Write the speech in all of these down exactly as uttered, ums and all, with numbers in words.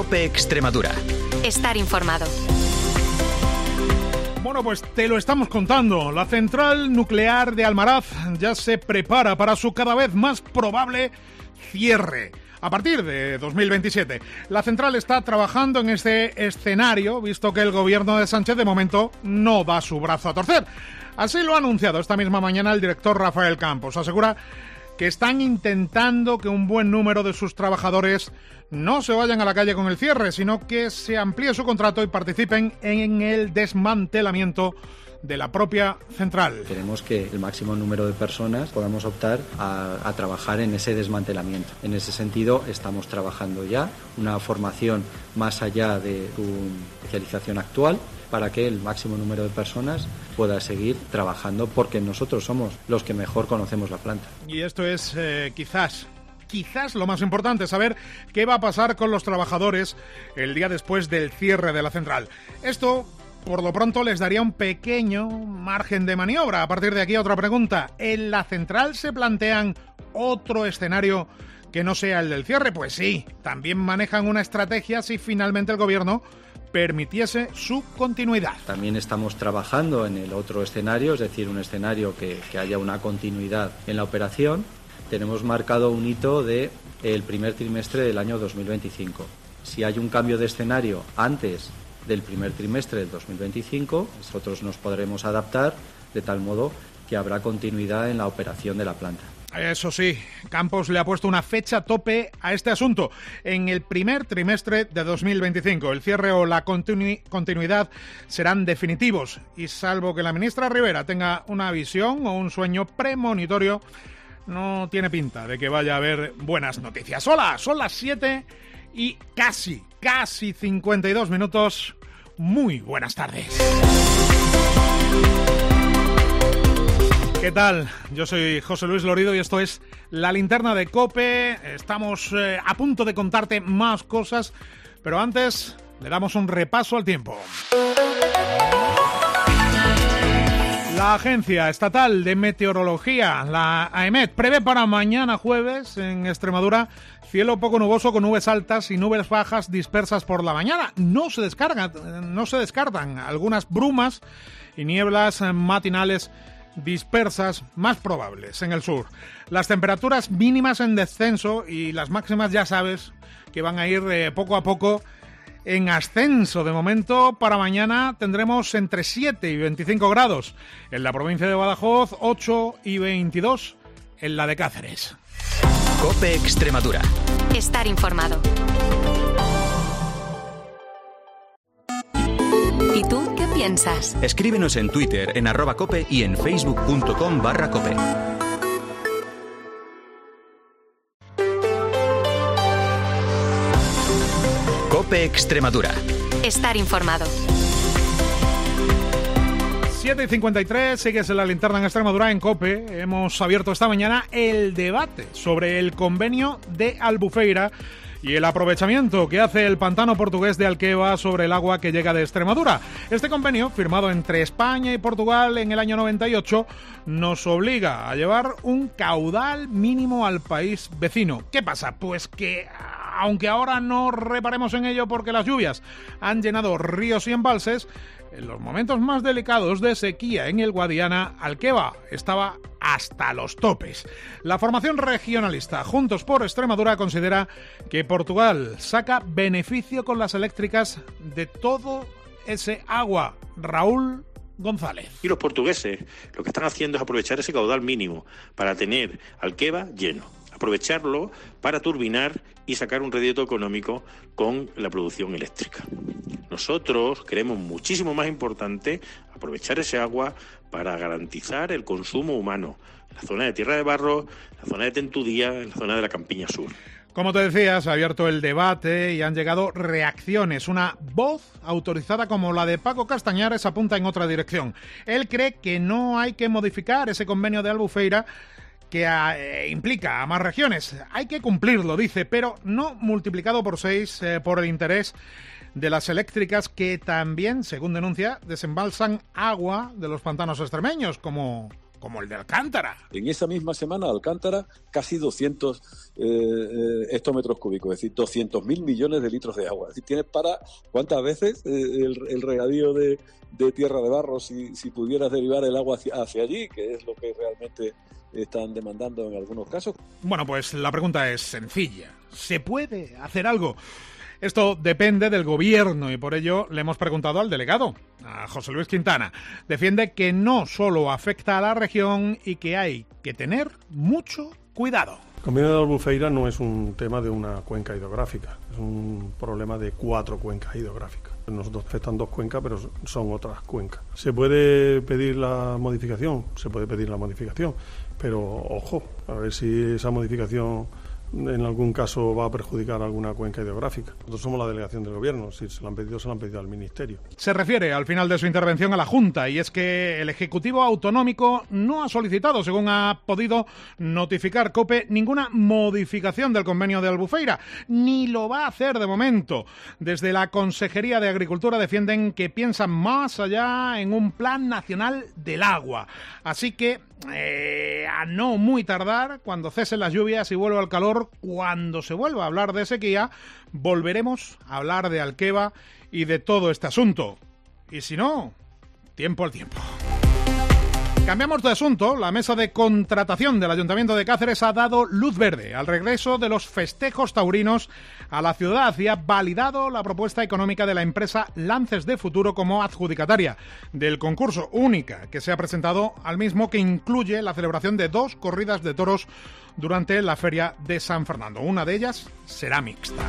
COPE Extremadura. Estar informado. Bueno, pues te lo estamos contando. La central nuclear de Almaraz ya se prepara para su cada vez más probable cierre. A partir de dos mil veintisiete, la central está trabajando en este escenario, visto que el gobierno de Sánchez de momento no da su brazo a torcer. Así lo ha anunciado esta misma mañana el director Rafael Campos. Asegura que están intentando que un buen número de sus trabajadores no se vayan a la calle con el cierre, sino que se amplíe su contrato y participen en el desmantelamiento de la propia central. Queremos que el máximo número de personas podamos optar a, a trabajar en ese desmantelamiento. En ese sentido, estamos trabajando ya una formación más allá de su especialización actual, para que el máximo número de personas pueda seguir trabajando, porque nosotros somos los que mejor conocemos la planta. Y esto es eh, quizás, quizás lo más importante, saber qué va a pasar con los trabajadores el día después del cierre de la central. Esto, por lo pronto, les daría un pequeño margen de maniobra. A partir de aquí, otra pregunta. ¿En la central se plantean otro escenario que no sea el del cierre? Pues sí, también manejan una estrategia si finalmente el gobierno permitiese su continuidad. También estamos trabajando en el otro escenario, es decir, un escenario que, que haya una continuidad en la operación. Tenemos marcado un hito de el primer trimestre del año dos mil veinticinco. Si hay un cambio de escenario antes del primer trimestre del dos mil veinticinco, nosotros nos podremos adaptar de tal modo que habrá continuidad en la operación de la planta. Eso sí, Campos le ha puesto una fecha tope a este asunto. En el primer trimestre de dos mil veinticinco, el cierre o la continu- continuidad serán definitivos. Y salvo que la ministra Rivera tenga una visión o un sueño premonitorio, no tiene pinta de que vaya a haber buenas noticias. Hola, son las siete y casi, casi cincuenta y dos minutos. Muy buenas tardes. ¿Qué tal? Yo soy José Luis Lorido y esto es La Linterna de COPE. Estamos eh, a punto de contarte más cosas, pero antes le damos un repaso al tiempo. La Agencia Estatal de Meteorología, la AEMET, prevé para mañana jueves en Extremadura cielo poco nuboso con nubes altas y nubes bajas dispersas por la mañana. No se descargan, no se descartan algunas brumas y nieblas matinales dispersas más probables en el sur. Las temperaturas mínimas en descenso y las máximas ya sabes que van a ir eh, poco a poco en ascenso. De momento, para mañana tendremos entre siete y veinticinco grados en la provincia de Badajoz, ocho y veintidós en la de Cáceres. COPE Extremadura. Estar informado. ¿Y tú qué piensas? Escríbenos en Twitter, en arroba cope y en facebook.com barra cope. COPE Extremadura. Estar informado. siete y cincuenta y tres, sigues en La Linterna en Extremadura en COPE. Hemos abierto esta mañana el debate sobre el convenio de Albufeira y el aprovechamiento que hace el pantano portugués de Alqueva sobre el agua que llega de Extremadura. Este convenio, firmado entre España y Portugal en el año noventa y ocho, nos obliga a llevar un caudal mínimo al país vecino. ¿Qué pasa? Pues que, aunque ahora no reparemos en ello porque las lluvias han llenado ríos y embalses, en los momentos más delicados de sequía en el Guadiana, Alqueva estaba hasta los topes. La formación regionalista Juntos por Extremadura considera que Portugal saca beneficio con las eléctricas de todo ese agua. Raúl González. Y los portugueses lo que están haciendo es aprovechar ese caudal mínimo para tener Alqueva lleno, aprovecharlo para turbinar y sacar un rédito económico con la producción eléctrica. Nosotros creemos muchísimo más importante aprovechar ese agua para garantizar el consumo humano en la zona de Tierra de Barro, en la zona de Tentudía, en la zona de la Campiña Sur. Como te decía, se ha abierto el debate y han llegado reacciones. Una voz autorizada como la de Paco Castañares apunta en otra dirección. Él cree que no hay que modificar ese convenio de Albufeira que eh, implica a más regiones. Hay que cumplirlo, dice, pero no multiplicado por seis eh, por el interés de las eléctricas que también, según denuncia, desembalsan agua de los pantanos extremeños, como como el de Alcántara. En esa misma semana, Alcántara, casi doscientos eh, hectómetros cúbicos, es decir, doscientos mil millones de litros de agua. Es decir, tienes para, ¿cuántas veces eh, el, el regadío de, de Tierra de Barro si, si pudieras derivar el agua hacia, hacia allí, que es lo que realmente están demandando en algunos casos? Bueno, pues la pregunta es sencilla. ¿Se puede hacer algo? Esto depende del gobierno y por ello le hemos preguntado al delegado, a José Luis Quintana. Defiende que no solo afecta a la región y que hay que tener mucho cuidado. El convenio de Albufeira no es un tema de una cuenca hidrográfica, es un problema de cuatro cuencas hidrográficas. Nosotros afectan dos cuencas, pero son otras cuencas. ¿Se puede pedir la modificación? Se puede pedir la modificación, pero ojo, a ver si esa modificación en algún caso va a perjudicar alguna cuenca hidrográfica. Nosotros somos la delegación del gobierno, si se lo han pedido, se lo han pedido al Ministerio. Se refiere al final de su intervención a la Junta, y es que el Ejecutivo Autonómico no ha solicitado, según ha podido notificar COPE, ninguna modificación del convenio de Albufeira, ni lo va a hacer de momento. Desde la Consejería de Agricultura defienden que piensan más allá en un plan nacional del agua. Así que, eh, a no muy tardar, cuando cesen las lluvias y vuelva el calor, cuando se vuelva a hablar de sequía, volveremos a hablar de Alqueva y de todo este asunto. Y si no, tiempo al tiempo. Cambiamos de asunto. La mesa de contratación del Ayuntamiento de Cáceres ha dado luz verde al regreso de los festejos taurinos a la ciudad y ha validado la propuesta económica de la empresa Lances de Futuro como adjudicataria del concurso, única que se ha presentado al mismo, que incluye la celebración de dos corridas de toros durante la Feria de San Fernando. Una de ellas será mixta.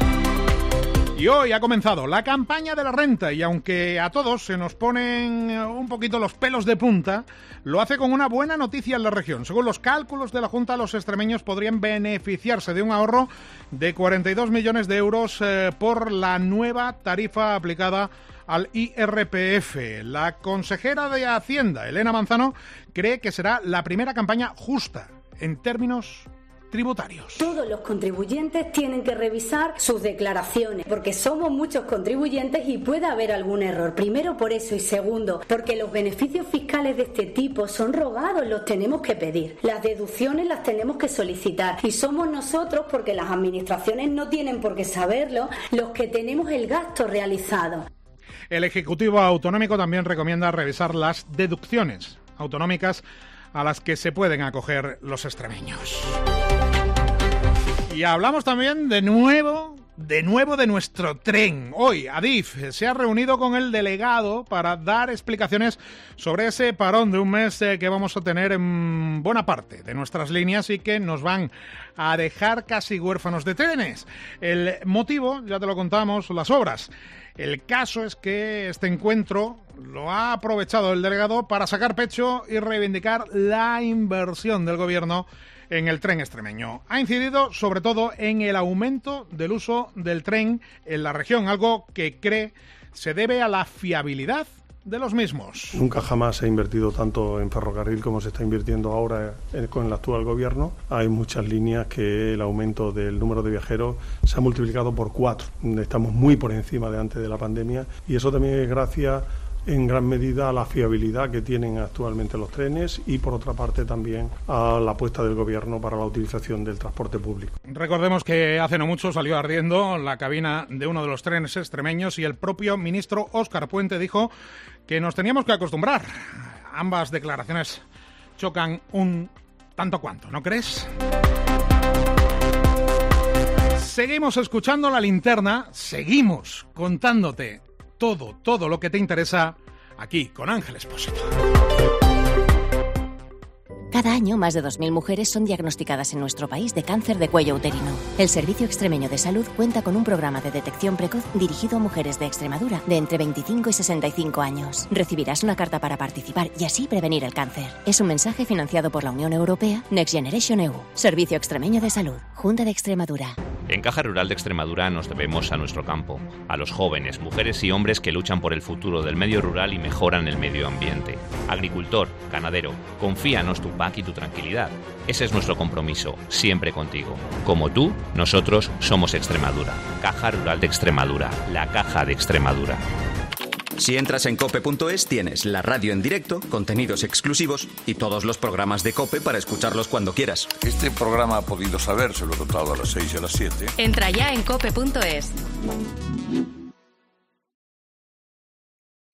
Y hoy ha comenzado la campaña de la renta y aunque a todos se nos ponen un poquito los pelos de punta, lo hace con una buena noticia en la región. Según los cálculos de la Junta, los extremeños podrían beneficiarse de un ahorro de cuarenta y dos millones de euros eh, por la nueva tarifa aplicada al I R P F. La consejera de Hacienda, Elena Manzano, cree que será la primera campaña justa en términos tributarios. Todos los contribuyentes tienen que revisar sus declaraciones, porque somos muchos contribuyentes y puede haber algún error. Primero por eso y segundo, porque los beneficios fiscales de este tipo son rogados, los tenemos que pedir. Las deducciones las tenemos que solicitar y somos nosotros, porque las administraciones no tienen por qué saberlo, los que tenemos el gasto realizado. El Ejecutivo Autonómico también recomienda revisar las deducciones autonómicas a las que se pueden acoger los extremeños. Y hablamos también de nuevo, de nuevo de nuestro tren. Hoy Adif se ha reunido con el delegado para dar explicaciones sobre ese parón de un mes que vamos a tener en buena parte de nuestras líneas y que nos van a dejar casi huérfanos de trenes. El motivo, ya te lo contamos, las obras. El caso es que este encuentro lo ha aprovechado el delegado para sacar pecho y reivindicar la inversión del gobierno en el tren extremeño. Ha incidido sobre todo en el aumento del uso del tren en la región, algo que cree se debe a la fiabilidad de los mismos. Nunca jamás se ha invertido tanto en ferrocarril como se está invirtiendo ahora con el actual gobierno. Hay muchas líneas que el aumento del número de viajeros se ha multiplicado por cuatro. Estamos muy por encima de antes de la pandemia y eso también es gracias en gran medida a la fiabilidad que tienen actualmente los trenes y por otra parte también a la apuesta del gobierno para la utilización del transporte público. Recordemos que hace no mucho salió ardiendo la cabina de uno de los trenes extremeños y el propio ministro Óscar Puente dijo que nos teníamos que acostumbrar. Ambas declaraciones chocan un tanto cuanto, ¿no crees? Seguimos escuchando La Linterna, seguimos contándote todo, todo lo que te interesa aquí con Ángel Expósito. Cada año, más de dos mil mujeres son diagnosticadas en nuestro país de cáncer de cuello uterino. El Servicio Extremeño de Salud cuenta con un programa de detección precoz dirigido a mujeres de Extremadura de entre veinticinco y sesenta y cinco años. Recibirás una carta para participar y así prevenir el cáncer. Es un mensaje financiado por la Unión Europea, Next Generation E U. Servicio Extremeño de Salud, Junta de Extremadura. En Caja Rural de Extremadura nos debemos a nuestro campo, a los jóvenes, mujeres y hombres que luchan por el futuro del medio rural y mejoran el medio ambiente. Agricultor, ganadero, confíanos tu P A C y tu tranquilidad. Ese es nuestro compromiso, siempre contigo. Como tú, nosotros somos Extremadura. Caja Rural de Extremadura, la Caja de Extremadura. Si entras en cope punto es tienes la radio en directo, contenidos exclusivos y todos los programas de COPE para escucharlos cuando quieras. Este programa ha podido saber, se lo he contado a las seis y a las siete. Entra ya en cope punto es.